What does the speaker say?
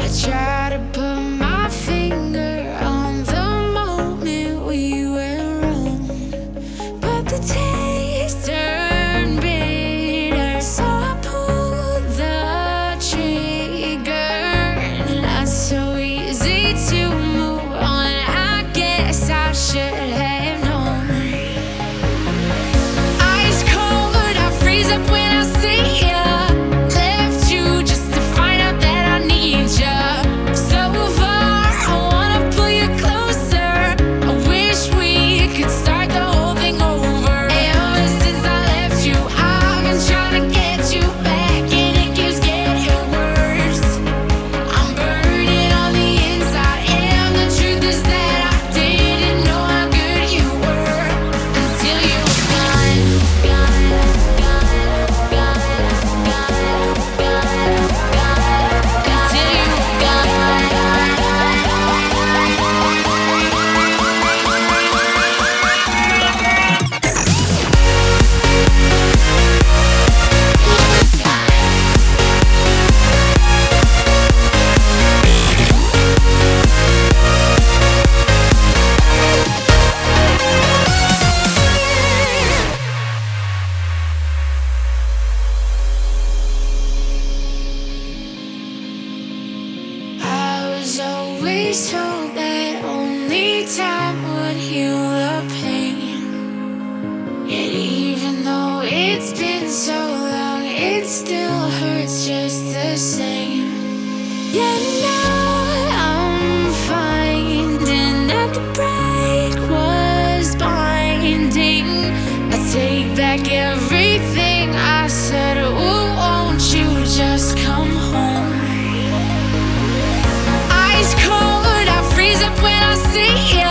try to put my finger on the moment we went wrong, but the taste turned bitter, so I pulled the trigger. Not so easy to move on, I guess I should have known. Ice cold, I freeze up when I see ya. Left you just to find out that I need ya. So far, I wanna pull you closer. I wish we could start the whole thing over. Ever since I left you, I've been trying to get you back, and it keeps getting worse. I'm burning on the inside, and the truth is that I didn't know how good you were until you were gone, gone, gone, gone, gone, gone, gone, until you were gone. I was always told that only time would heal the pain. Yet even though it's been so long, it still hurts just the same. Yet now I'm finding that the break was binding. I take back everything I said. Oh, won't you just come home? Ice cold, I freeze up when I see ya.